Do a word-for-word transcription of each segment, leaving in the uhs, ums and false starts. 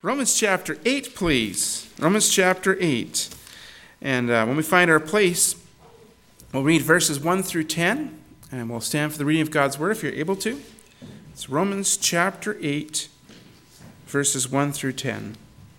Romans chapter eight, please. Romans chapter eight. And uh, when we find our place, we'll read verses one through ten, and we'll stand for the reading of God's word if you're able to. It's Romans chapter eight, verses one through ten.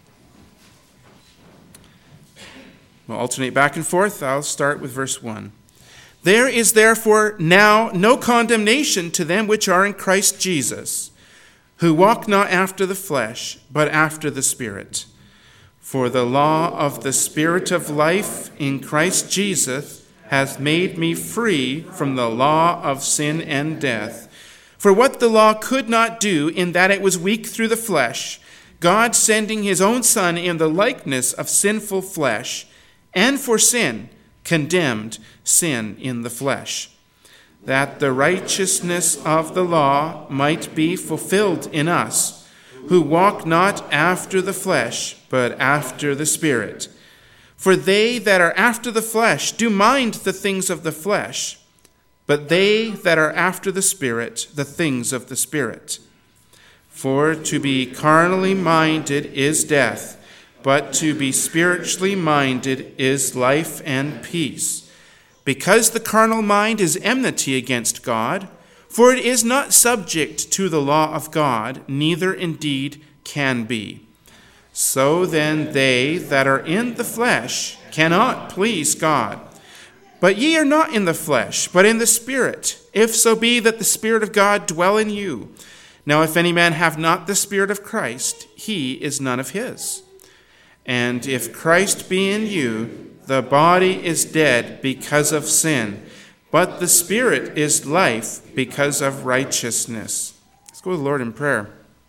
We'll alternate back and forth. I'll start with verse one. There is therefore now no condemnation to them which are in Christ Jesus, who walk not after the flesh, but after the Spirit. For the law of the Spirit of life in Christ Jesus hath made me free from the law of sin and death. For what the law could not do, in that it was weak through the flesh, God sending his own Son in the likeness of sinful flesh, and for sin, condemned sin in the flesh, that the righteousness of the law might be fulfilled in us, who walk not after the flesh, but after the Spirit. For they that are after the flesh do mind the things of the flesh, but they that are after the Spirit, the things of the Spirit. For to be carnally minded is death, but to be spiritually minded is life and peace. Because the carnal mind is enmity against God, for it is not subject to the law of God, neither indeed can be. So then they that are in the flesh cannot please God. But ye are not in the flesh, but in the Spirit, if so be that the Spirit of God dwell in you. Now if any man have not the Spirit of Christ, he is none of his. And if Christ be in you, the body is dead because of sin, but the Spirit is life because of righteousness. Let's go to the Lord in prayer.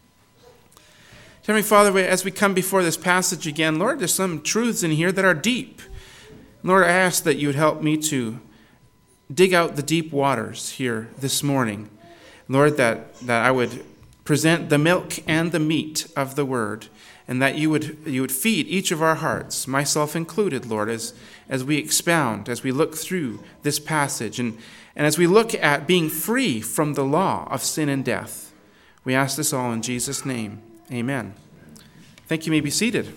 Heavenly Father, as we come before this passage again, Lord, there's some truths in here that are deep. Lord, I ask that you would help me to dig out the deep waters here this morning. Lord, that, that I would present the milk and the meat of the word, and that you would you would feed each of our hearts, myself included, Lord, as, as we expound, as we look through this passage, and, and as we look at being free from the law of sin and death. We ask this all in Jesus' name. Amen. Thank you. You may be seated.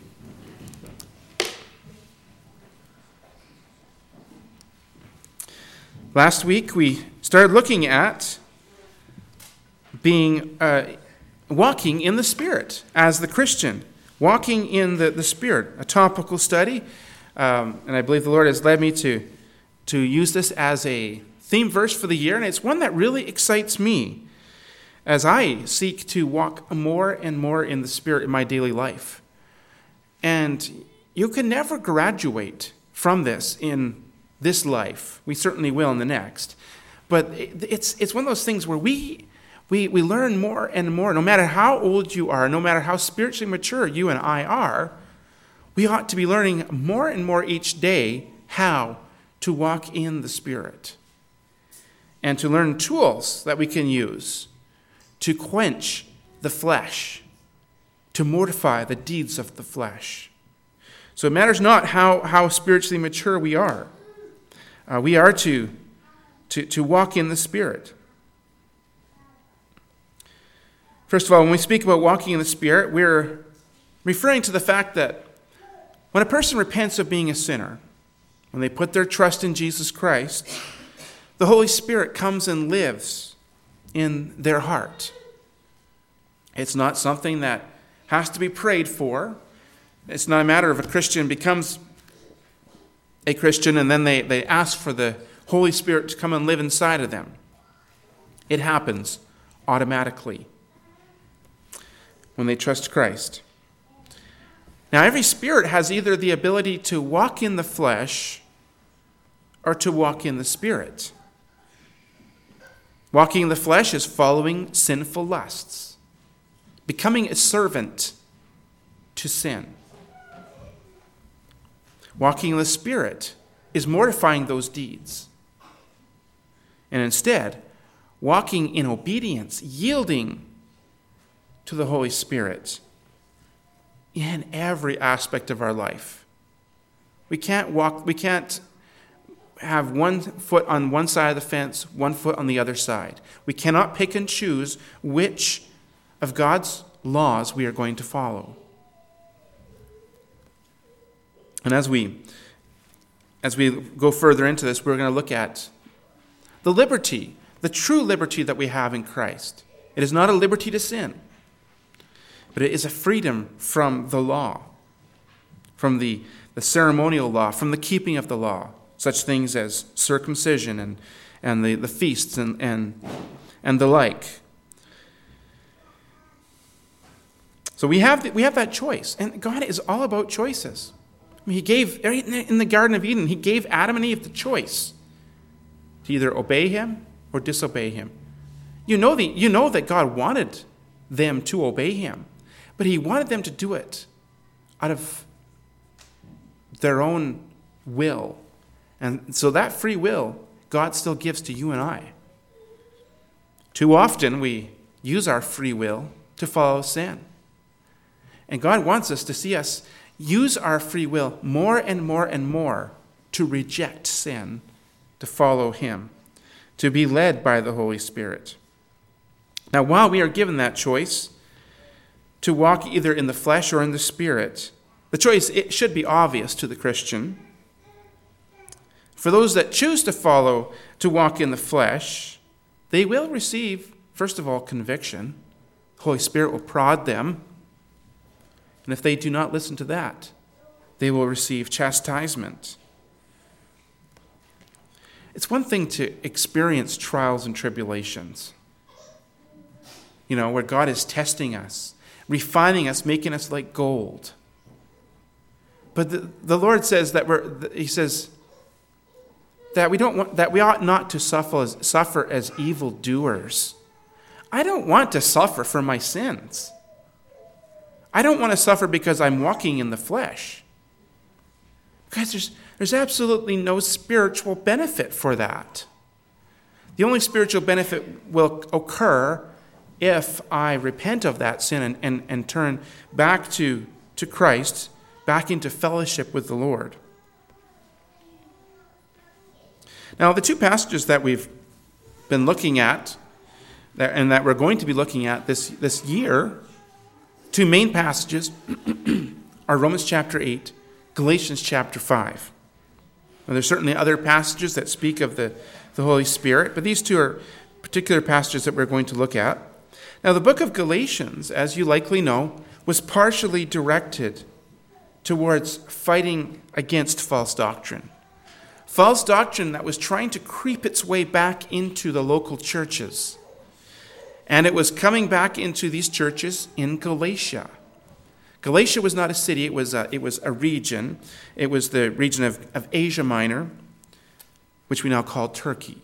Last week we started looking at being uh, walking in the Spirit as the Christian, walking in the, the Spirit, a topical study. Um, and I believe the Lord has led me to, to use this as a theme verse for the year. And it's one that really excites me as I seek to walk more and more in the Spirit in my daily life. And you can never graduate from this in this life. We certainly will in the next. But it's it's one of those things where we We we learn more and more, no matter how old you are, no matter how spiritually mature you and I are, we ought to be learning more and more each day how to walk in the Spirit and to learn tools that we can use to quench the flesh, to mortify the deeds of the flesh. So it matters not how, how spiritually mature we are. Uh, we are to, to, to walk in the Spirit. First of all, when we speak about walking in the Spirit, we're referring to the fact that when a person repents of being a sinner, when they put their trust in Jesus Christ, the Holy Spirit comes and lives in their heart. It's not something that has to be prayed for. It's not a matter of a Christian becomes a Christian and then they, they ask for the Holy Spirit to come and live inside of them. It happens automatically when they trust Christ. Now, every spirit has either the ability to walk in the flesh or to walk in the Spirit. Walking in the flesh is following sinful lusts, becoming a servant to sin. Walking in the Spirit is mortifying those deeds, and instead, walking in obedience, yielding to the Holy Spirit in every aspect of our life. We can't walk, we can't have one foot on one side of the fence, one foot on the other side. We cannot pick and choose which of God's laws we are going to follow. And as we as we go further into this, we're going to look at the liberty, the true liberty that we have in Christ. It is not a liberty to sin, but it is a freedom from the law, from the, the ceremonial law, from the keeping of the law, such things as circumcision and, and the, the feasts and, and, and the like. So we have, the, we have that choice, and God is all about choices. I mean, he gave, in the Garden of Eden, he gave Adam and Eve the choice to either obey him or disobey him. You know, the, you know that God wanted them to obey him, but he wanted them to do it out of their own will. And so that free will, God still gives to you and I. Too often we use our free will to follow sin. And God wants us to see us use our free will more and more and more to reject sin, to follow him, to be led by the Holy Spirit. Now, while we are given that choice to walk either in the flesh or in the Spirit, the choice, it should be obvious to the Christian. For those that choose to follow, to walk in the flesh, they will receive, first of all, conviction. The Holy Spirit will prod them. And if they do not listen to that, they will receive chastisement. It's one thing to experience trials and tribulations, you know, where God is testing us, refining us, making us like gold. But the, the Lord says that we're, he says that we don't want, that we ought not to suffer as, suffer as evildoers. I don't want to suffer for my sins. I don't want to suffer because I'm walking in the flesh. Guys, there's, there's absolutely no spiritual benefit for that. The only spiritual benefit will occur if I repent of that sin and, and, and turn back to, to Christ, back into fellowship with the Lord. Now, the two passages that we've been looking at, and that we're going to be looking at this, this year, two main passages are Romans chapter eight, Galatians chapter five. Now, there's certainly other passages that speak of the, the Holy Spirit, but these two are particular passages that we're going to look at. Now, the book of Galatians, as you likely know, was partially directed towards fighting against false doctrine. False doctrine that was trying to creep its way back into the local churches. And it was coming back into these churches in Galatia. Galatia was not a city, it was a, it was a region. It was the region of, of Asia Minor, which we now call Turkey.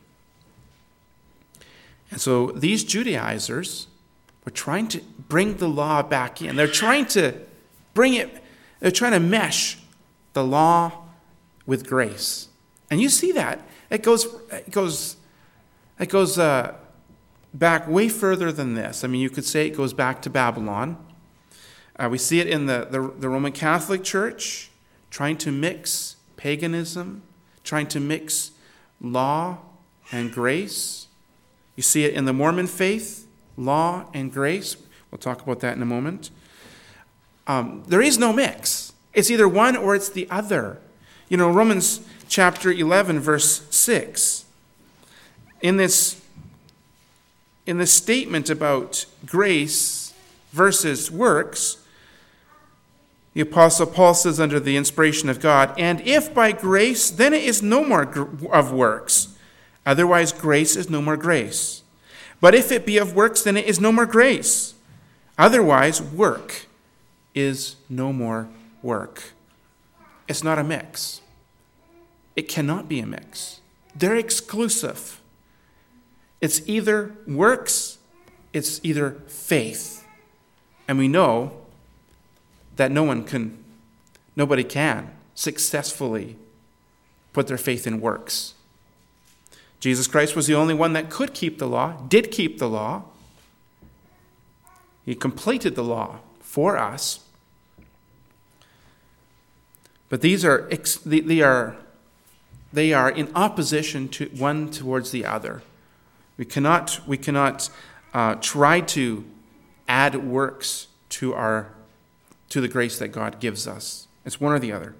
And so these Judaizers were trying to bring the law back in. They're trying to bring it, they're trying to mesh the law with grace. And you see that. It goes, it goes, it goes, uh, back way further than this. I mean, you could say it goes back to Babylon. Uh, we see it in the, the, the Roman Catholic Church, trying to mix paganism, trying to mix law and grace. You see it in the Mormon faith, law and grace. We'll talk about that in a moment. Um, there is no mix. It's either one or it's the other. You know, Romans chapter eleven, verse six. In this In the statement about grace versus works, the Apostle Paul says under the inspiration of God, "And if by grace, then it is no more of works. Otherwise, grace is no more grace. But if it be of works, then it is no more grace. Otherwise, work is no more work." It's not a mix. It cannot be a mix. They're exclusive. It's either works, it's either faith. And we know that no one can, nobody can successfully put their faith in works. Jesus Christ was the only one that could keep the law, did keep the law. He completed the law for us. But these are they are they are in opposition to one towards the other. We cannot, we cannot uh, try to add works to our to the grace that God gives us. It's one or the other.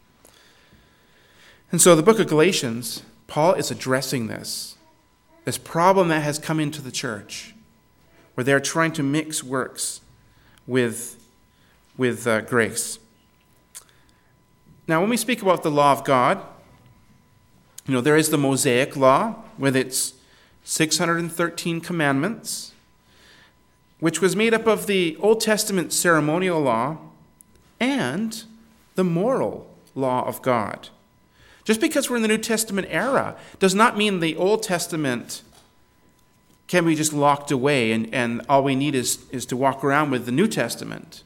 And so the book of Galatians, Paul is addressing this, this problem that has come into the church, where they're trying to mix works with, with uh, grace. Now, when we speak about the law of God, you know, there is the Mosaic law with its six hundred thirteen commandments, which was made up of the Old Testament ceremonial law and the moral law of God. Just because we're in the New Testament era does not mean the Old Testament can be just locked away and, and all we need is, is to walk around with the New Testament.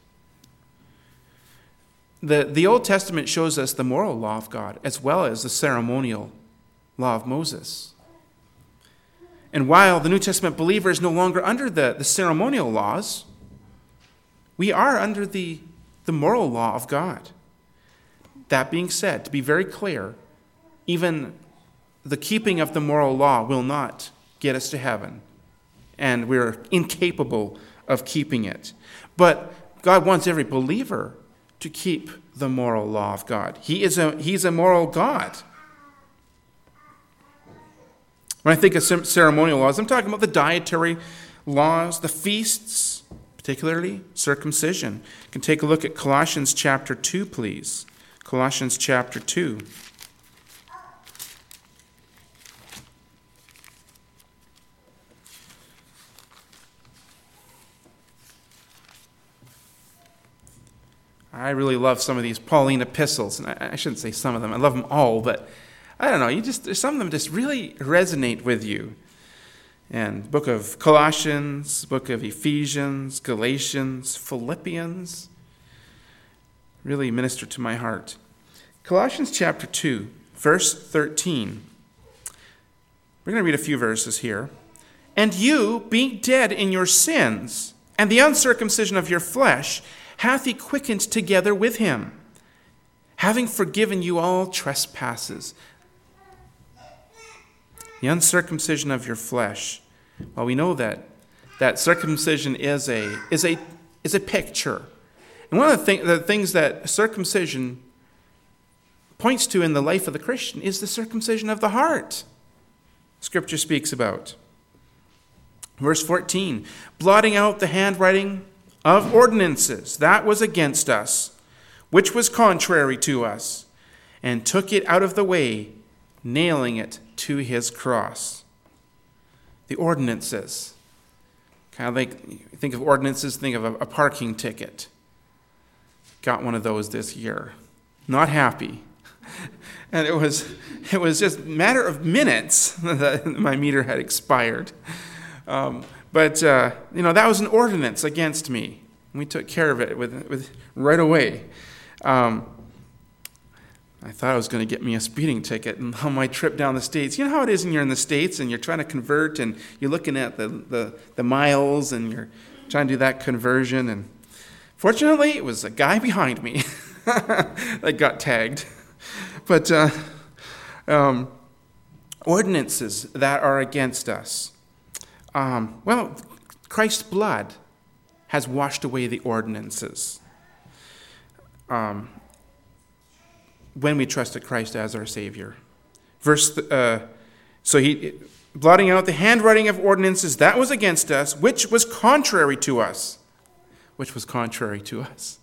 The, the Old Testament shows us the moral law of God as well as the ceremonial law of Moses. And while the New Testament believer is no longer under the, the ceremonial laws, we are under the, the moral law of God. That being said, to be very clear, even the keeping of the moral law will not get us to heaven, and we're incapable of keeping it. But God wants every believer to keep the moral law of God. He is a, he's a moral God. When I think of ceremonial laws, I'm talking about the dietary laws, the feasts, particularly circumcision. You can take a look at Colossians chapter two, please. Colossians chapter two. I really love some of these Pauline epistles, and I, I shouldn't say some of them. I love them all, but I don't know. You just some of them just really resonate with you. And book of Colossians, book of Ephesians, Galatians, Philippians really minister to my heart. Colossians chapter two, verse thirteen. We're going to read a few verses here. And you, being dead in your sins, and the uncircumcision of your flesh, hath he quickened together with him, having forgiven you all trespasses. The uncircumcision of your flesh. Well, we know that that circumcision is a is a is a picture. And one of the, thing, the things that circumcision points to in the life of the Christian is the circumcision of the heart. Scripture speaks about. Verse fourteen, blotting out the handwriting of ordinances that was against us, which was contrary to us, and took it out of the way, nailing it to his cross. The ordinances. Kind of like, think of ordinances, think of a, a parking ticket. Got one of those this year. Not happy. And it was it was just a matter of minutes that my meter had expired. Um, but, uh, you know, that was an ordinance against me. We took care of it with, with right away. Um, I thought it was going to get me a speeding ticket and on my trip down the States. You know how it is when you're in the States and you're trying to convert and you're looking at the, the, the miles and you're trying to do that conversion. And fortunately, it was a guy behind me that got tagged. But uh, um, ordinances that are against us. Um, well, Christ's blood has washed away the ordinances. Um, when we trusted Christ as our Savior. Verse, uh, so he, blotting out the handwriting of ordinances that was against us, which was contrary to us. Which was contrary to us.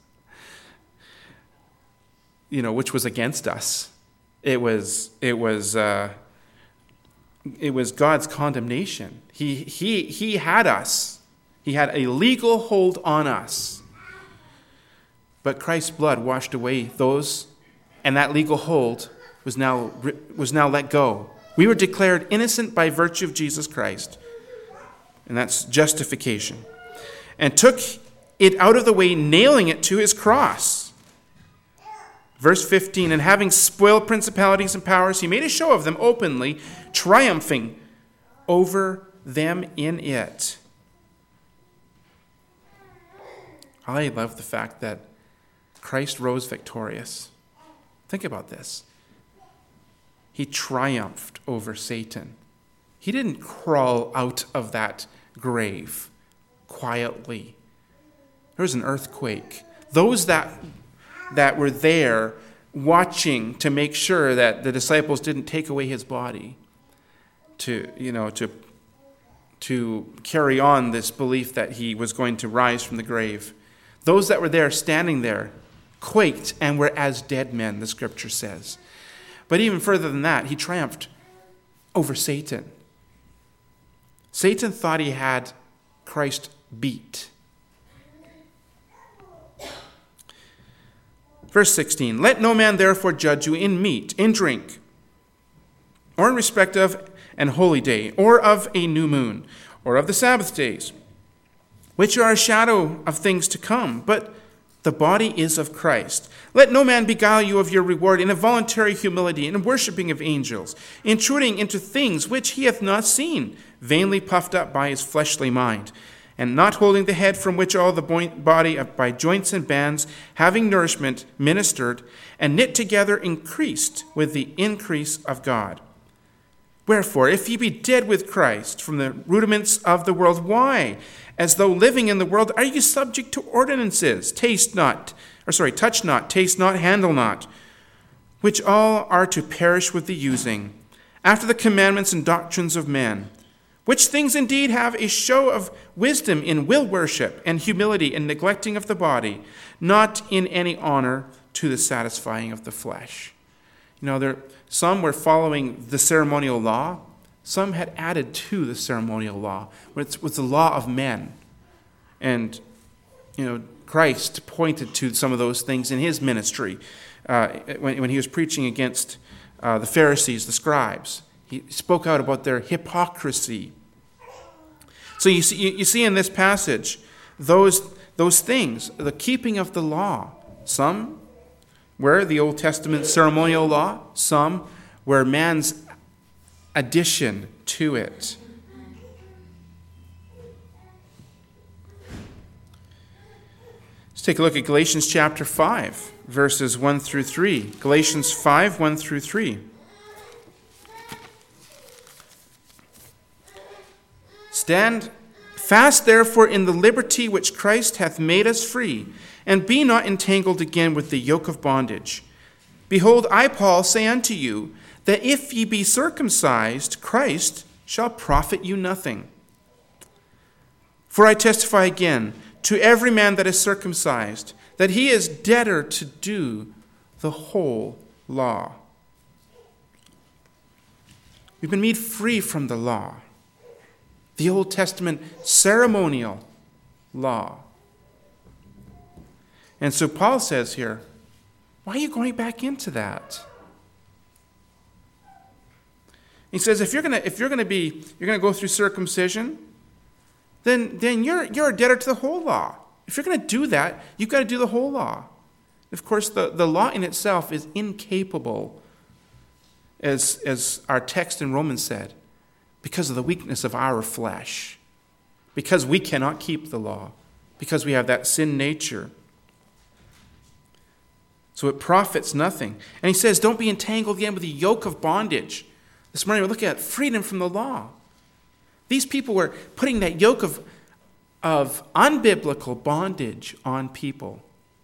You know, which was against us. It was, it was, uh, it was God's condemnation. He, he, he had us. He had a legal hold on us. But Christ's blood washed away those, and that legal hold was now, was now let go. We were declared innocent by virtue of Jesus Christ. And that's justification. And took it out of the way, nailing it to his cross. Verse fifteen, and having spoiled principalities and powers, he made a show of them openly, triumphing over them in it. I love the fact that Christ rose victorious. Think about this. He triumphed over Satan. He didn't crawl out of that grave quietly There was an earthquake. Those that that were there watching to make sure that the disciples didn't take away his body, to, you know, to, to carry on this belief that he was going to rise from the grave. Those that were there, standing there, quaked and were as dead men, the scripture says. But even further than that, he triumphed over Satan. Satan thought he had Christ beat. Verse sixteen, let no man therefore judge you in meat, in drink, or in respect of an holy day, or of a new moon, or of the Sabbath days, which are a shadow of things to come, but the body is of Christ. Let no man beguile you of your reward in a voluntary humility, in worshipping of angels, intruding into things which he hath not seen, vainly puffed up by his fleshly mind, and not holding the head, from which all the body by joints and bands, having nourishment, ministered, and knit together, increased with the increase of God. Wherefore, if ye be dead with Christ from the rudiments of the world, why, as though living in the world, are you subject to ordinances? Taste not, or sorry, touch not, taste not, handle not, which all are to perish with the using, after the commandments and doctrines of men, which things indeed have a show of wisdom in will worship and humility and neglecting of the body, not in any honor to the satisfying of the flesh. You know, there some were following the ceremonial law. Some had added to the ceremonial law, which was the law of men. And, you know, Christ pointed to some of those things in his ministry uh, when, when he was preaching against uh, the Pharisees, the scribes. He spoke out about their hypocrisy. So you see, you see in this passage those, those things, the keeping of the law. Some were the Old Testament ceremonial law. Some were man's addition to it. Let's take a look at Galatians chapter five, verses one through three. Galatians five, one through three. Stand fast, therefore, in the liberty which Christ hath made us free, and be not entangled again with the yoke of bondage. Behold, I, Paul, say unto you, that if ye be circumcised, Christ shall profit you nothing. For I testify again to every man that is circumcised, that he is debtor to do the whole law. We've been made free from the law, the Old Testament ceremonial law. And so Paul says here, why are you going back into that? He says, if you're gonna if you're gonna be you're gonna go through circumcision, then then you're you're a debtor to the whole law. If you're gonna do that, you've got to do the whole law. Of course, the, the law in itself is incapable, as as our text in Romans said, because of the weakness of our flesh, because we cannot keep the law, because we have that sin nature. So it profits nothing. And he says, don't be entangled again with the yoke of bondage. This morning we're looking at freedom from the law. These people were putting that yoke of, of unbiblical bondage on people.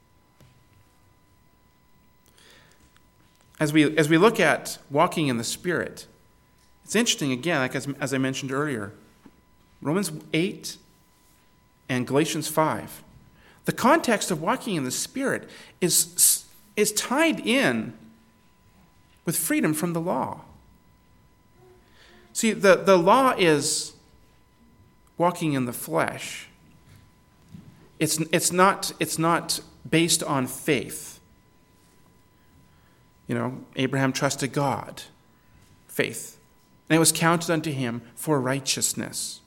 As we, as we look at walking in the Spirit, it's interesting, again, like as, as I mentioned earlier, Romans eight and Galatians five. The context of walking in the Spirit is, is tied in with freedom from the law. See, the, the law is walking in the flesh. It's, it's, not, it's not based on faith. You know, Abraham trusted God, faith. And it was counted unto him for righteousness.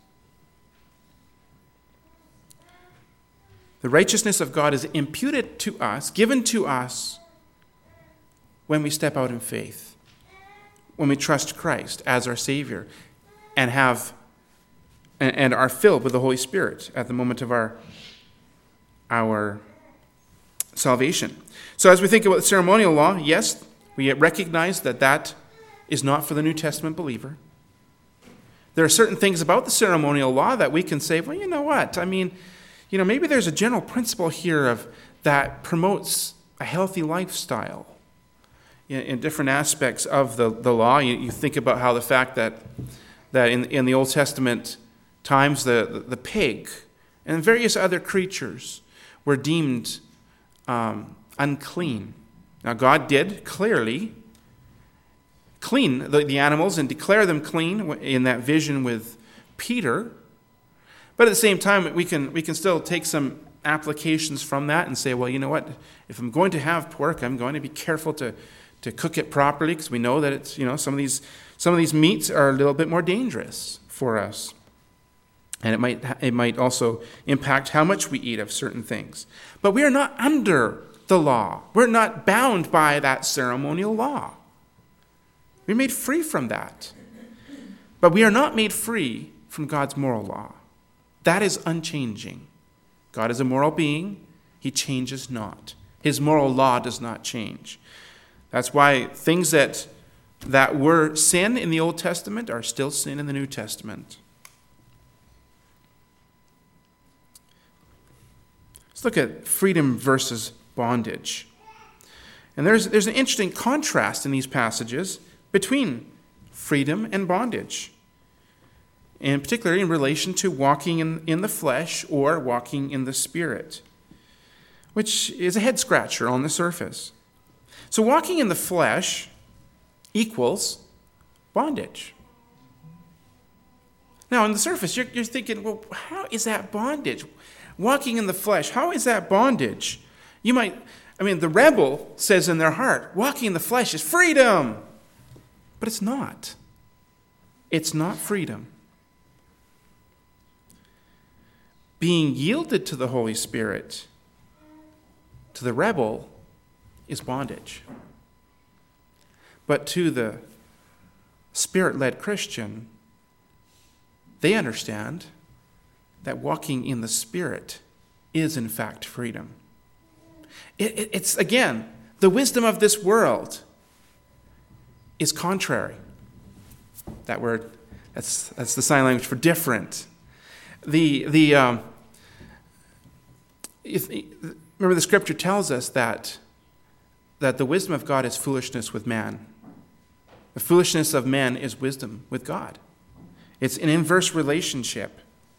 The righteousness of God is imputed to us, given to us, when we step out in faith, when we trust Christ as our Savior, and have and, and are filled with the Holy Spirit at the moment of our, our salvation. So as we think about the ceremonial law, yes, we recognize that that is not for the New Testament believer. There are certain things about the ceremonial law that we can say, well, you know what? I mean, you know, maybe there's a general principle here of that promotes a healthy lifestyle in, in different aspects of the, the law. You, you think about how the fact that that in, in the Old Testament times the, the, the pig and various other creatures were deemed um, unclean. Now God did clearly clean the, the animals and declare them clean in that vision with Peter. But at the same time, we can we can still take some applications from that and say, well, you know what? If I'm going to have pork, I'm going to be careful to, to cook it properly, because we know that it's, you know, some of these some of these meats are a little bit more dangerous for us, and it might it might also impact how much we eat of certain things. But we are not under the law. We're not bound by that ceremonial law. We're made free from that, but we are not made free from God's moral law. That is unchanging. God is a moral being. He changes not. His moral law does not change. That's why things that, that were sin in the Old Testament are still sin in the New Testament. Let's look at freedom versus bondage. And there's, there's an interesting contrast in these passages between freedom and bondage, and particularly in relation to walking in, in the flesh or walking in the Spirit, which is a head scratcher on the surface. So walking in the flesh equals bondage. Now, on the surface, you're, you're thinking, well, how is that bondage? Walking in the flesh, how is that bondage? You might, I mean, the rebel says in their heart, walking in the flesh is freedom. But it's not. It's not freedom. Being yielded to the Holy Spirit, to the rebel, is bondage. But to the Spirit-led Christian, they understand that walking in the Spirit is in fact freedom. It, it, it's, again, the wisdom of this world is contrary. That word, that's that's the sign language for different. The the um, if, remember the scripture tells us that that the wisdom of God is foolishness with man. The foolishness of man is wisdom with God. It's an inverse relationship.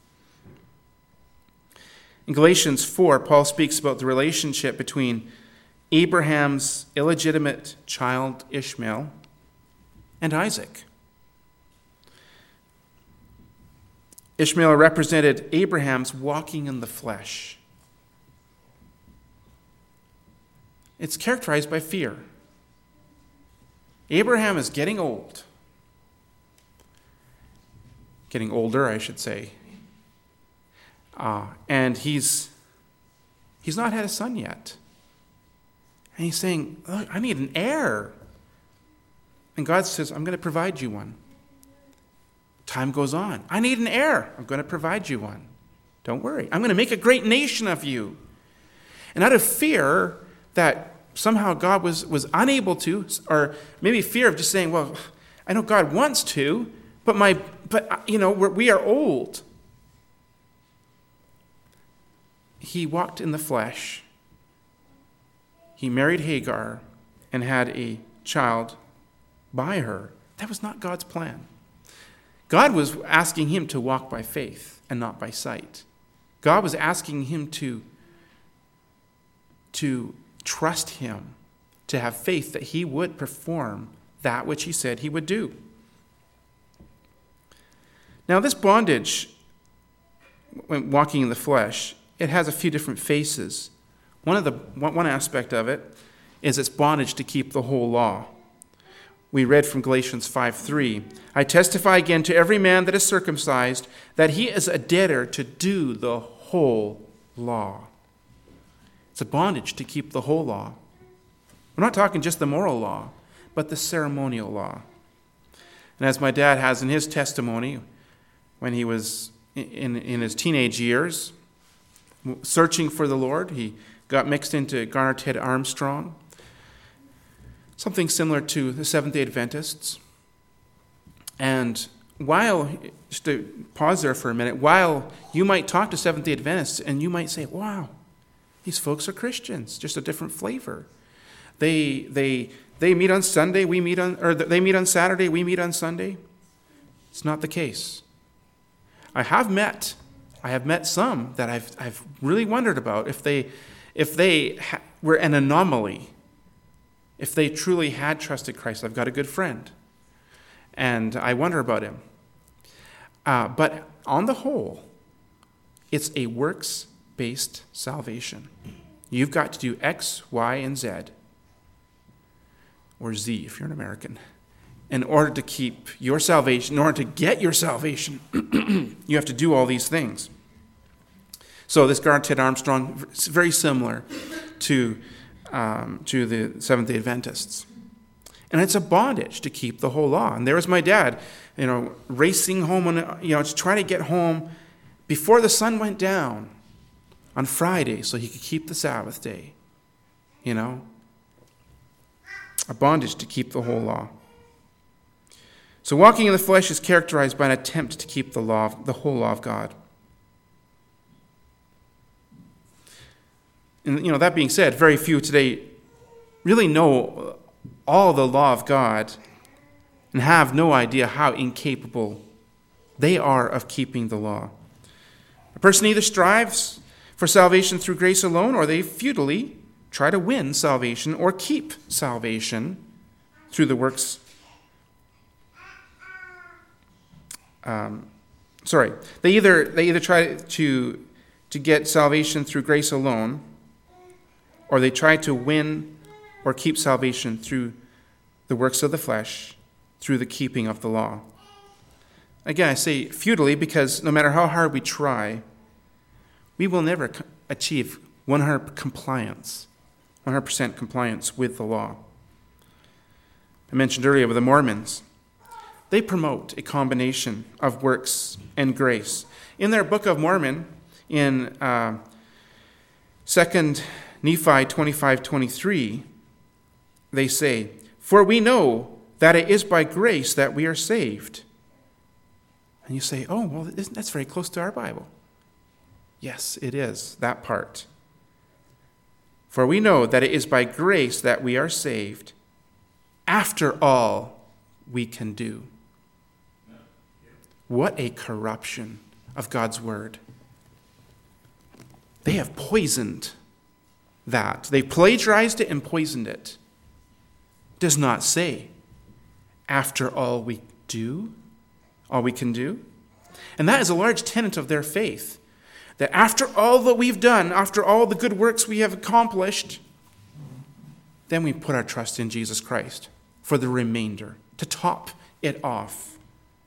In Galatians four, Paul speaks about the relationship between Abraham's illegitimate child Ishmael and Isaac. Ishmael represented Abraham's walking in the flesh. It's characterized by fear. Abraham is getting old. Getting older, I should say. Uh, and he's he's not had a son yet. And he's saying, look, I need an heir. And God says, I'm going to provide you one. Time goes on. I need an heir. I'm going to provide you one. Don't worry. I'm going to make a great nation of you. And out of fear that somehow God was, was unable to, or maybe fear of just saying, well, I know God wants to, but my, but you know, we're, we are old. He walked in the flesh. He married Hagar and had a child by her. That was not God's plan. God was asking him to walk by faith and not by sight. God was asking him to, to trust him, to have faith that he would perform that which he said he would do. Now, this bondage, when walking in the flesh, it has a few different faces. One of the one aspect of it is its bondage to keep the whole law. We read from Galatians five three, I testify again to every man that is circumcised that he is a debtor to do the whole law. It's a bondage to keep the whole law. We're not talking just the moral law, but the ceremonial law. And as my dad has in his testimony, when he was in, in his teenage years, searching for the Lord, he got mixed into Garner Ted Armstrong, something similar to the Seventh-day Adventists. And while, just to pause there for a minute, while you might talk to Seventh-day Adventists and you might say, wow, these folks are Christians, just a different flavor. They they they meet on Sunday, we meet on, or they meet on Saturday, we meet on Sunday. It's not the case. I have met, I have met some that I've I've really wondered about if they if they ha- were an anomaly, if they truly had trusted Christ. I've got a good friend, and I wonder about him. Uh, but on the whole, it's a works-based salvation. You've got to do X, Y, and Z, or Z if you're an American, in order to keep your salvation, in order to get your salvation. You have to do all these things. So this guard, Ted Armstrong, is very similar to, um, to the Seventh-day Adventists. And it's a bondage to keep the whole law. And there was my dad, you know, racing home, on, you know, to try to get home before the sun went down on Friday so he could keep the Sabbath day. You know? A bondage to keep the whole law. So walking in the flesh is characterized by an attempt to keep the law, the whole law of God. And, you know, that being said, very few today really know all the law of God and have no idea how incapable they are of keeping the law. A person either strives for salvation through grace alone, or they futilely try to win salvation or keep salvation through the works. Um, sorry, they either they either try to to get salvation through grace alone, or they try to win or keep salvation through the works of the flesh, through the keeping of the law. Again, I say futilely because no matter how hard we try, we will never achieve one hundred percent compliance, one hundred percent compliance with the law. I mentioned earlier with the Mormons, they promote a combination of works and grace. In their Book of Mormon, in uh, Second Nephi twenty-five twenty-three, they say, "For we know that it is by grace that we are saved." And you say, oh, well, that's very close to our Bible. Yes, it is, that part. For we know that it is by grace that we are saved, after all we can do. What a corruption of God's word. They have poisoned that. They plagiarized it and poisoned it. It does not say, after all we do, all we can do. And that is a large tenet of their faith. That after all that we've done, after all the good works we have accomplished, then we put our trust in Jesus Christ for the remainder, to top it off.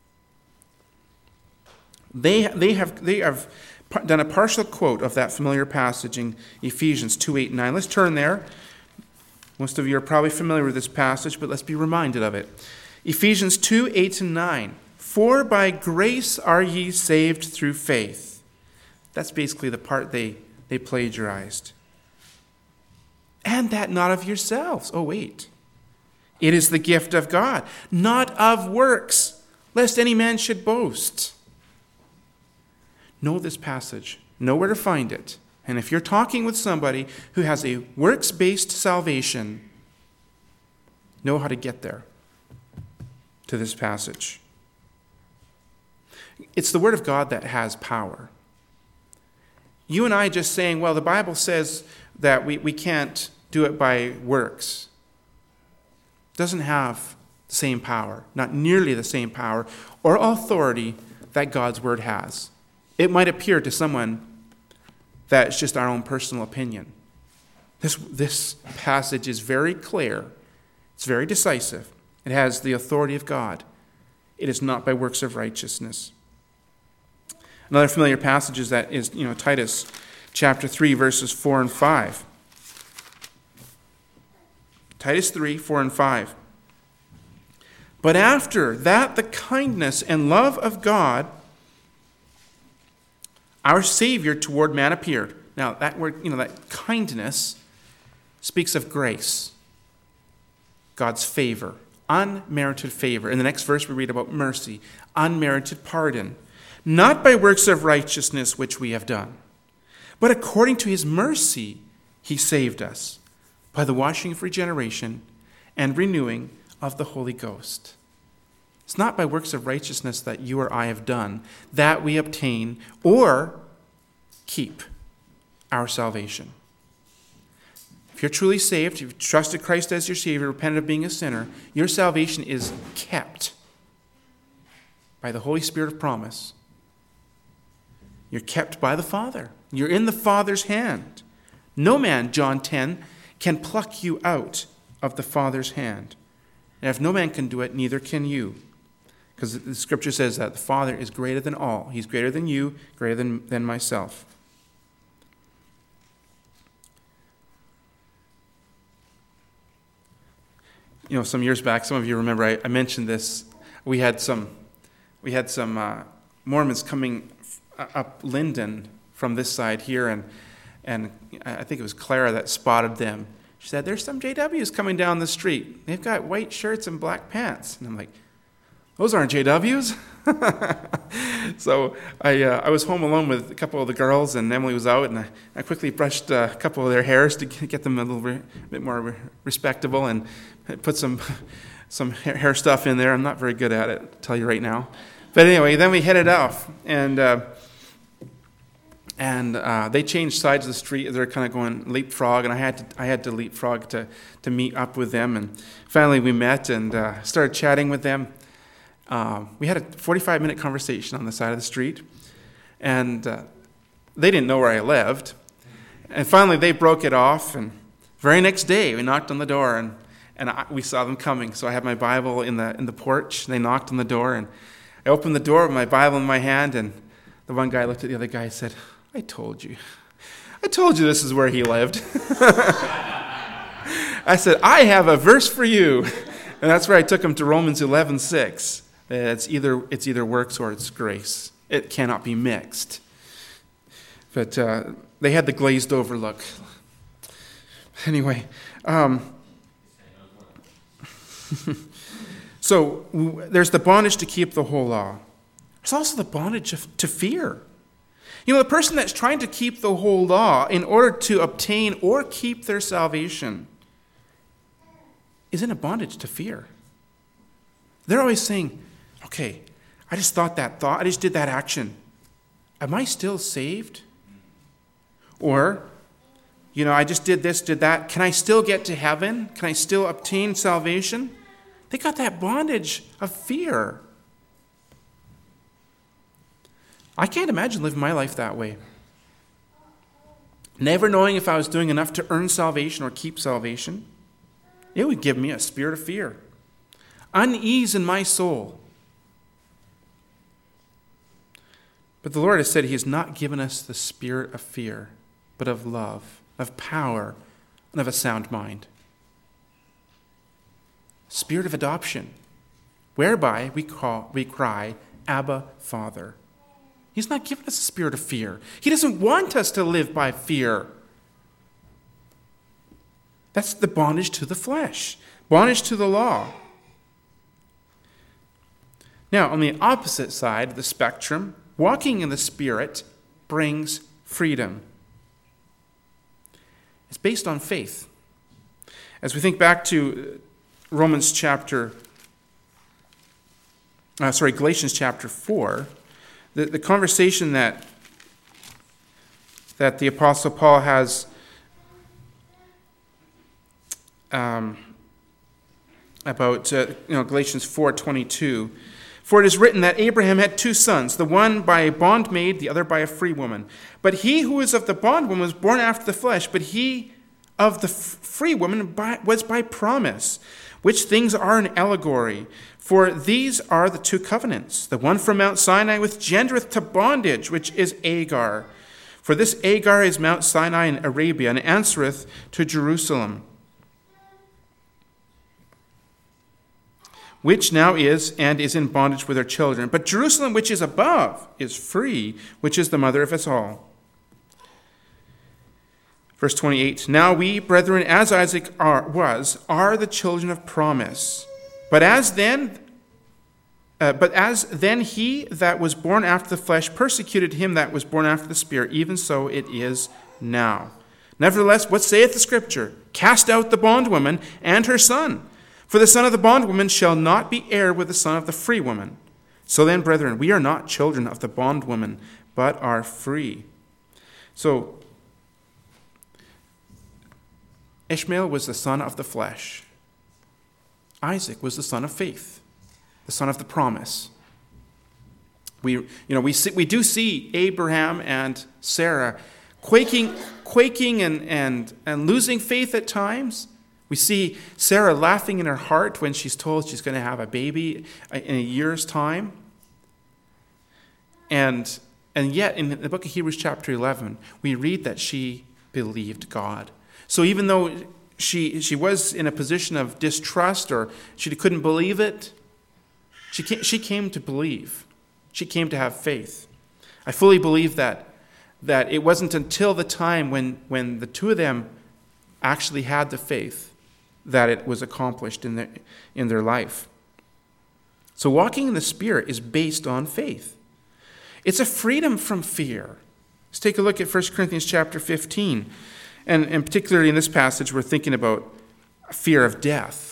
They, they, have, they have done a partial quote of that familiar passage in Ephesians two, eight, and nine. Let's turn there. Most of you are probably familiar with this passage, but let's be reminded of it. Ephesians two, eight, and nine. For by grace are ye saved through faith. That's basically the part they, they plagiarized. And that not of yourselves. Oh, wait. It is the gift of God, not of works, lest any man should boast. Know this passage. Know where to find it. And if you're talking with somebody who has a works-based salvation, know how to get there to this passage. It's the Word of God that has power. You and I just saying, well, the Bible says that we, we can't do it by works, doesn't have the same power, not nearly the same power or authority that God's Word has. It might appear to someone that it's just our own personal opinion. This, this passage is very clear. It's very decisive. It has the authority of God. It is not by works of righteousness. Another familiar passage is that is, you know, Titus chapter three, verses four and five. Titus three, four and five. But after that the kindness and love of God, our Savior toward man appeared. Now that word, you know, that kindness speaks of grace, God's favor, unmerited favor. In the next verse we read about mercy, unmerited pardon, not by works of righteousness which we have done, but according to his mercy he saved us by the washing of regeneration and renewing of the Holy Ghost. It's not by works of righteousness that you or I have done that we obtain or keep our salvation. If you're truly saved, if you've trusted Christ as your Savior, repented of being a sinner, your salvation is kept by the Holy Spirit of promise. You're kept by the Father. You're in the Father's hand. No man, John ten, can pluck you out of the Father's hand. And if no man can do it, neither can you. Because the Scripture says that the Father is greater than all. He's greater than you, greater than, than myself. You know, some years back, some of you remember I, I mentioned this. We had some, we had some uh, Mormons coming up Linden from this side here, and and I think it was Clara that spotted them. She said, "There's some J Ws coming down the street. They've got white shirts and black pants." And I'm like, "Those aren't J Ws." So I uh, I was home alone with a couple of the girls, and Emily was out, and I, I quickly brushed uh, a couple of their hairs to get them a little re- bit more respectable, and put some some hair stuff in there. I'm not very good at it, I'll tell you right now. But anyway, then we headed off, and uh, and uh, they changed sides of the street. They're kind of going leapfrog, and I had to I had to leapfrog to to meet up with them. And finally, we met and uh, started chatting with them. Uh, we had a forty-five minute conversation on the side of the street, and uh, they didn't know where I lived. And finally, they broke it off. And very next day, we knocked on the door, and and I, we saw them coming. So I had my Bible in the in the porch. And they knocked on the door, and I opened the door with my Bible in my hand. And the one guy looked at the other guy and said, "I told you, I told you this is where he lived." I said, "I have a verse for you," and that's where I took him to Romans eleven six. It's either it's either works or it's grace. It cannot be mixed. But uh, they had the glazed over look. Anyway, um, so w- there's the bondage to keep the whole law. There's also the bondage of, to fear. You know, the person that's trying to keep the whole law in order to obtain or keep their salvation is in a bondage to fear. They're always saying, "Okay, I just thought that thought, I just did that action. Am I still saved? Or, you know, I just did this, did that. Can I still get to heaven? Can I still obtain salvation?" They got that bondage of fear. I can't imagine living my life that way. Never knowing if I was doing enough to earn salvation or keep salvation. It would give me a spirit of fear. Unease in my soul. But the Lord has said he has not given us the spirit of fear, but of love, of power, and of a sound mind. Spirit of adoption, whereby we call, we cry, "Abba, Father." He's not given us a spirit of fear. He doesn't want us to live by fear. That's the bondage to the flesh, bondage to the law. Now, on the opposite side of the spectrum, walking in the Spirit brings freedom. It's based on faith. As we think back to Romans chapter, uh, sorry, Galatians chapter four, the, the conversation that that the Apostle Paul has um, about uh, you know Galatians four twenty-two. For it is written that Abraham had two sons, the one by a bondmaid, the other by a free woman. But he who is of the bondwoman was born after the flesh, but he of the free woman by, was by promise, which things are an allegory. For these are the two covenants. The one from Mount Sinai which gendereth to bondage, which is Agar. For this Agar is Mount Sinai in Arabia, and answereth to Jerusalem, which now is and is in bondage with her children. But Jerusalem, which is above, is free, which is the mother of us all. Verse twenty-eight, now we, brethren, as Isaac are, was, are the children of promise. But as then, Uh, but as then he that was born after the flesh persecuted him that was born after the Spirit, even so it is now. Nevertheless, what saith the Scripture? Cast out the bondwoman and her son, for the son of the bondwoman shall not be heir with the son of the free woman. So then, brethren, we are not children of the bondwoman, but are free. So, Ishmael was the son of the flesh. Isaac was the son of faith, the son of the promise. We, you know, we see, we do see Abraham and Sarah quaking, quaking and, and, and losing faith at times. We see Sarah laughing in her heart when she's told she's going to have a baby in a year's time. And, and yet, in the book of Hebrews chapter eleven, we read that she believed God. So even though she, she was in a position of distrust or she couldn't believe it, she came, she came to believe. She came to have faith. I fully believe that, that it wasn't until the time when, when the two of them actually had the faith that it was accomplished in their, in their life. So walking in the Spirit is based on faith. It's a freedom from fear. Let's take a look at First Corinthians chapter fifteen. And, and particularly in this passage, we're thinking about fear of death.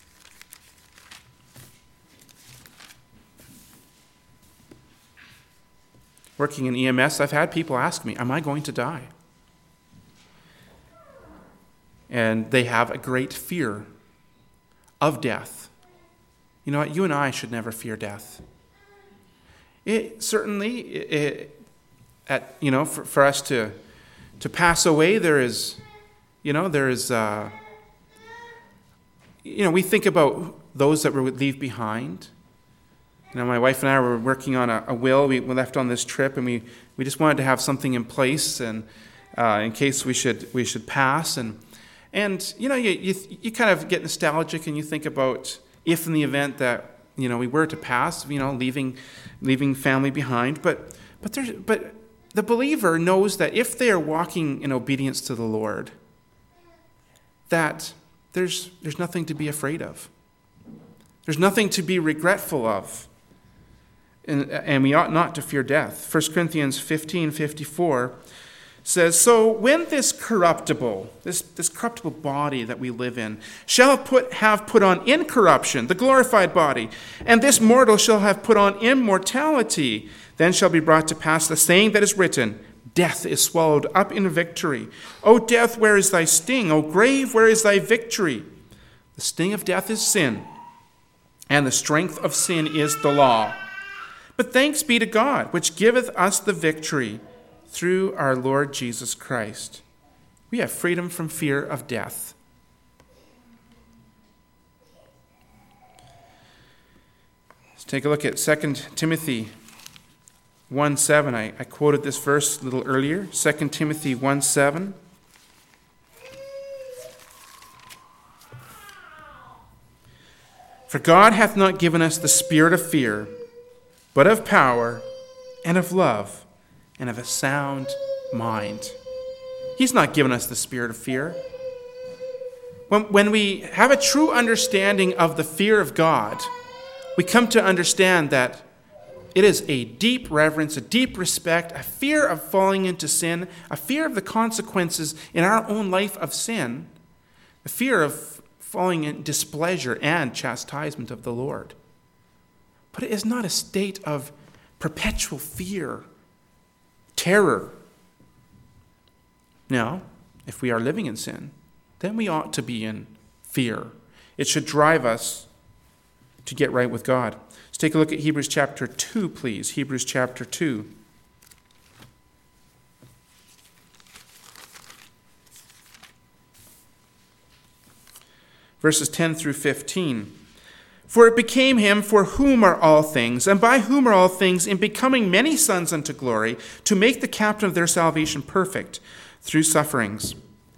Working in E M S, I've had people ask me, am I going to die? And they have a great fear of death. You know what? You and I should never fear death. It certainly, it, at you know, for, for us to to pass away, there is, you know, there is, uh, you know, we think about those that we would leave behind. You know, my wife and I were working on a, a will. We, we left on this trip, and we, we just wanted to have something in place, and uh, in case we should we should pass. And and you know, you, you you kind of get nostalgic, and you think about if in the event that you know we were to pass, you know, leaving leaving family behind. But but there's but the believer knows that if they are walking in obedience to the Lord, that there's there's nothing to be afraid of. There's nothing to be regretful of. And, and we ought not to fear death. First Corinthians fifteen fifty-four says, so when this corruptible, this, this corruptible body that we live in, shall put, have put on incorruption, the glorified body, and this mortal shall have put on immortality, then shall be brought to pass the saying that is written, death is swallowed up in victory. O death, where is thy sting? O grave, where is thy victory? The sting of death is sin, and the strength of sin is the law. But thanks be to God, which giveth us the victory through our Lord Jesus Christ. We have freedom from fear of death. Let's take a look at Second Timothy one seven. I, I quoted this verse a little earlier. Second Timothy one seven. For God hath not given us the spirit of fear, but of power and of love and of a sound mind. He's not given us the spirit of fear. When, when we have a true understanding of the fear of God, we come to understand that it is a deep reverence, a deep respect, a fear of falling into sin, a fear of the consequences in our own life of sin, a fear of falling in displeasure and chastisement of the Lord. But it is not a state of perpetual fear, terror. Now, if we are living in sin, then we ought to be in fear. It should drive us to get right with God. Let's take a look at Hebrews chapter two, please. Hebrews chapter two. Verses ten through fifteen. For it became him for whom are all things, and by whom are all things, in becoming many sons unto glory, to make the captain of their salvation perfect through sufferings.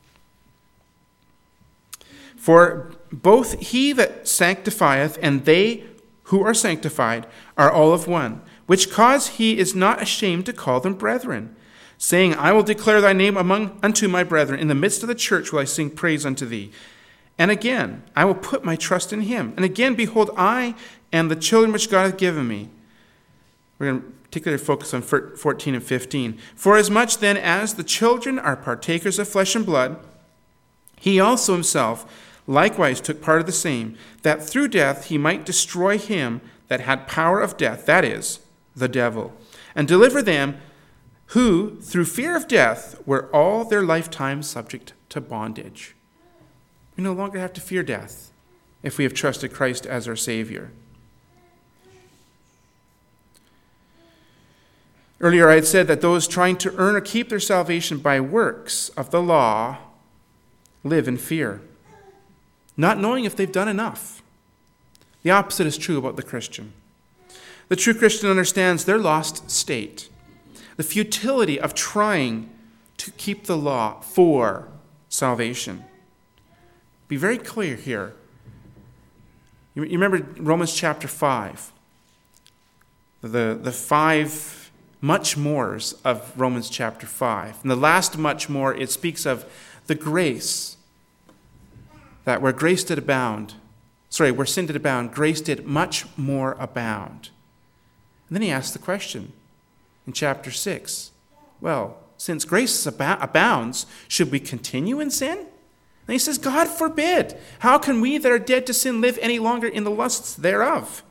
For both he that sanctifieth and they who are sanctified are all of one, which cause he is not ashamed to call them brethren, saying, I will declare thy name among unto my brethren. In the midst of the church will I sing praise unto thee. And again, I will put my trust in him. And again, behold, I and the children which God hath given me. We're going to particularly focus on fourteen and fifteen. For as much then as the children are partakers of flesh and blood, he also himself likewise took part of the same, that through death he might destroy him that had power of death, that is, the devil, and deliver them who, through fear of death, were all their lifetime subject to bondage. We no longer have to fear death if we have trusted Christ as our Savior. Earlier I had said that those trying to earn or keep their salvation by works of the law live in fear, not knowing if they've done enough. The opposite is true about the Christian. The true Christian understands their lost state, the futility of trying to keep the law for salvation. Be very clear here. You remember Romans chapter five, the, the five much mores of Romans chapter five. And the last much more, it speaks of the grace, that where grace did abound, sorry, where sin did abound, grace did much more abound. And then he asks the question in chapter six, well, since grace abounds, should we continue in sin? And he says, God forbid. How can we that are dead to sin live any longer in the lusts thereof?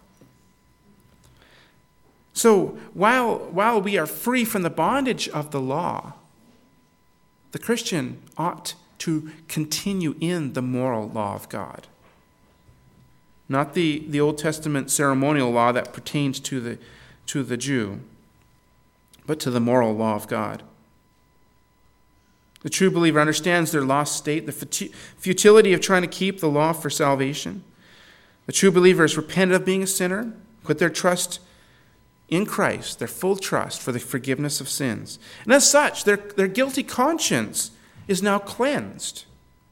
So while, while we are free from the bondage of the law, the Christian ought to continue in the moral law of God. Not the, the Old Testament ceremonial law that pertains to the, to the Jew, but to the moral law of God. The true believer understands their lost state, the futility of trying to keep the law for salvation. The true believer is repentant of being a sinner, put their trust in Christ, their full trust for the forgiveness of sins. And as such, their, their guilty conscience is now cleansed,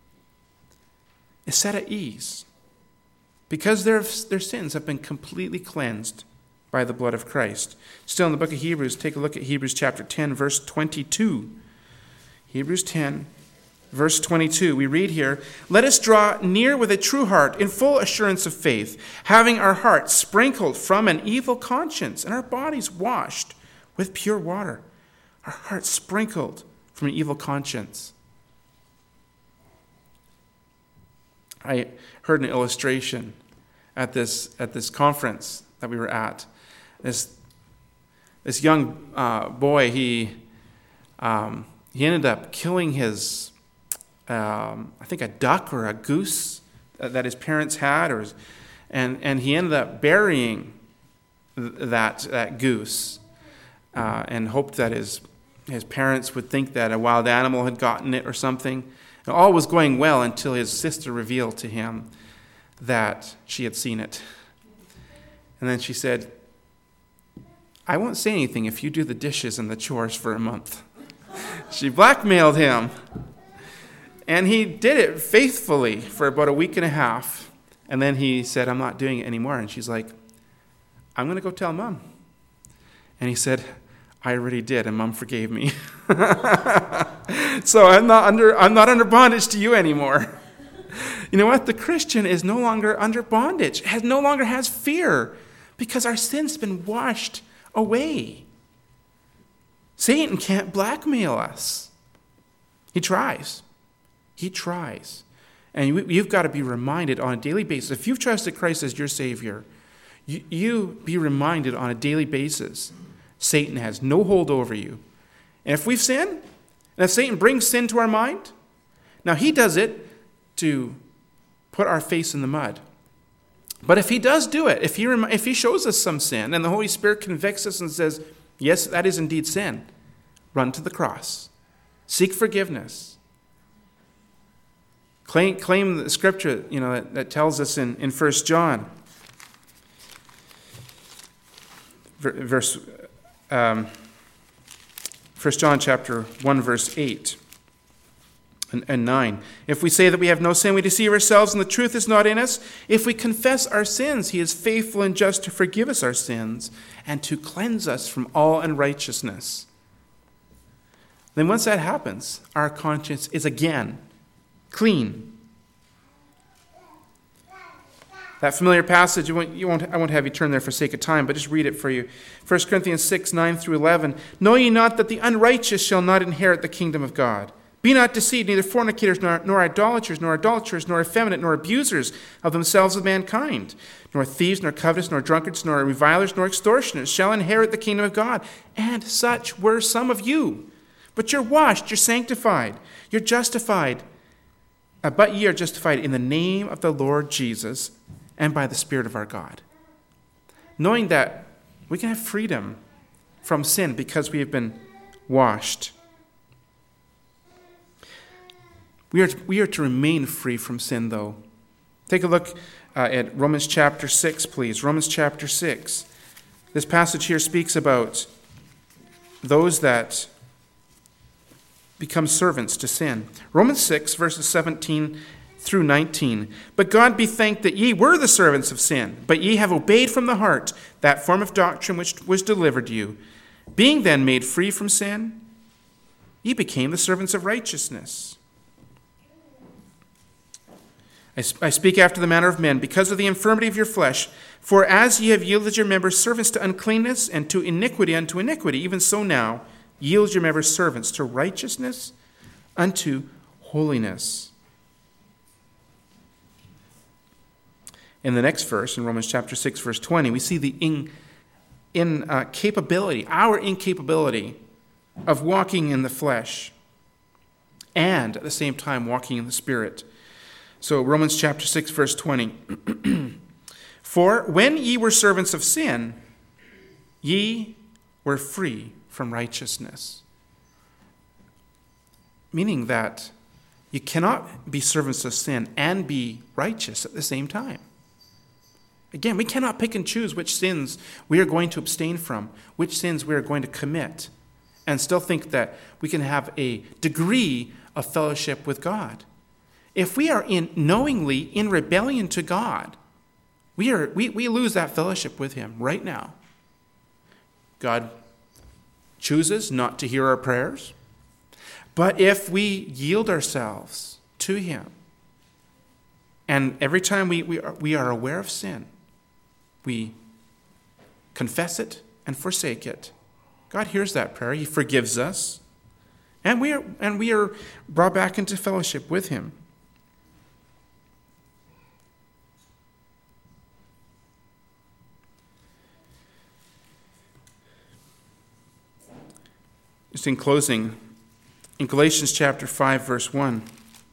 is set at ease, because their, their sins have been completely cleansed by the blood of Christ. Still in the book of Hebrews, take a look at Hebrews chapter ten, verse twenty-two. Hebrews ten, verse twenty-two, we read here, let us draw near with a true heart in full assurance of faith, having our hearts sprinkled from an evil conscience and our bodies washed with pure water. Our hearts sprinkled from an evil conscience. I heard an illustration at this at this conference that we were at. This this young uh, boy, he um, he ended up killing his, um, I think a duck or a goose that his parents had, or and and he ended up burying that that goose, uh, and hoped that his his parents would think that a wild animal had gotten it or something. And all was going well until his sister revealed to him that she had seen it. And then she said, I won't say anything if you do the dishes and the chores for a month. She blackmailed him. And he did it faithfully for about a week and a half. And then he said, I'm not doing it anymore. And she's like, I'm going to go tell Mom. And he said, I already did, and Mom forgave me. So I'm not under I'm not under bondage to you anymore. You know what? The Christian is no longer under bondage, has no longer has fear, because our sin's been washed away. Satan can't blackmail us. He tries. He tries. And you've got to be reminded on a daily basis. If you've trusted Christ as your Savior, you, you be reminded on a daily basis, Satan has no hold over you. And if we've sinned, and if Satan brings sin to our mind, now he does it to put our face in the mud. But if he does do it, if he rem- if he shows us some sin, and the Holy Spirit convicts us and says, yes, that is indeed sin, run to the cross. Seek forgiveness. Claim, claim the scripture, you know, that, that tells us in, in First John, verse um, First John chapter one, verse eight and, and nine. If we say that we have no sin, we deceive ourselves, and the truth is not in us. If we confess our sins, he is faithful and just to forgive us our sins and to cleanse us from all unrighteousness. Then once that happens, our conscience is again clean. That familiar passage, you won't, you won't, I won't have you turn there for sake of time, but just read it for you. First Corinthians six, nine through eleven. Know ye not that the unrighteous shall not inherit the kingdom of God? Be not deceived, neither fornicators, nor, nor idolaters, nor adulterers, nor effeminate, nor abusers of themselves of mankind, nor thieves, nor covetous, nor drunkards, nor revilers, nor extortioners shall inherit the kingdom of God. And such were some of you. But you're washed, you're sanctified, you're justified. Uh, but ye are justified in the name of the Lord Jesus and by the Spirit of our God. Knowing that we can have freedom from sin because we have been washed. We are, we are to remain free from sin, though. Take a look uh, at Romans chapter six, please. Romans chapter six. This passage here speaks about those that become servants to sin. Romans six, verses seventeen through nineteen. But God be thanked that ye were the servants of sin, but ye have obeyed from the heart that form of doctrine which was delivered to you. Being then made free from sin, ye became the servants of righteousness. I speak after the manner of men, because of the infirmity of your flesh. For as ye have yielded your members servants to uncleanness, and to iniquity unto iniquity, even so now yield your members servants to righteousness unto holiness. In the next verse, in Romans chapter six, verse twenty, we see the in, incapability, our incapability of walking in the flesh, and at the same time walking in the Spirit. So Romans chapter six, verse twenty. For when ye were servants of sin, ye were free from righteousness. Meaning that you cannot be servants of sin and be righteous at the same time. Again, we cannot pick and choose which sins we are going to abstain from, which sins we are going to commit, and still think that we can have a degree of fellowship with God. If we are in knowingly in rebellion to God, we are we, we lose that fellowship with him right now. God chooses not to hear our prayers, but if we yield ourselves to him, and every time we, we, are, we are aware of sin, we confess it and forsake it, God hears that prayer. He forgives us, and we are and we are brought back into fellowship with him. Just in closing, in Galatians chapter five, verse one,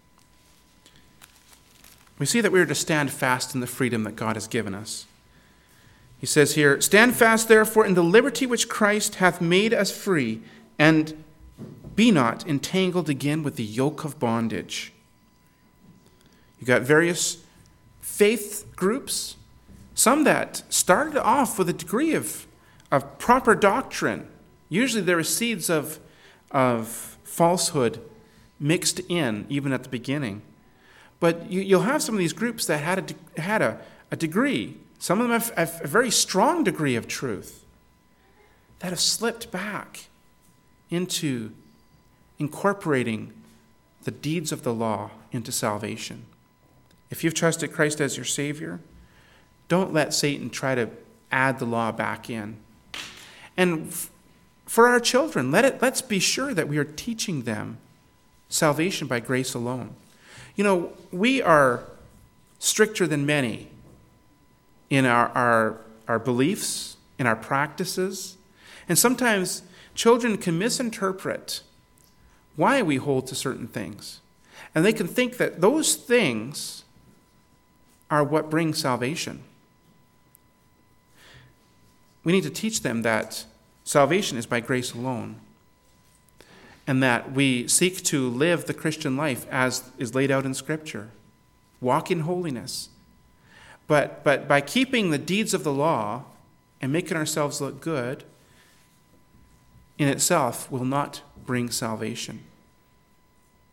we see that we are to stand fast in the freedom that God has given us. He says here, stand fast therefore in the liberty which Christ hath made us free, and be not entangled again with the yoke of bondage. You got various faith groups, some that started off with a degree of, of proper doctrine. Usually there are seeds of, of falsehood mixed in, even at the beginning. But you, you'll have some of these groups that had a, had a, a degree. Some of them have, have a very strong degree of truth that have slipped back into incorporating the deeds of the law into salvation. If you've trusted Christ as your Savior, don't let Satan try to add the law back in. And for our children, let it, let's be sure that we are teaching them salvation by grace alone. You know, we are stricter than many in our, our, our beliefs, in our practices. And sometimes children can misinterpret why we hold to certain things. And they can think that those things are what brings salvation. We need to teach them that salvation is by grace alone, and that we seek to live the Christian life as is laid out in Scripture. Walk in holiness. But, but by keeping the deeds of the law and making ourselves look good, in itself will not bring salvation.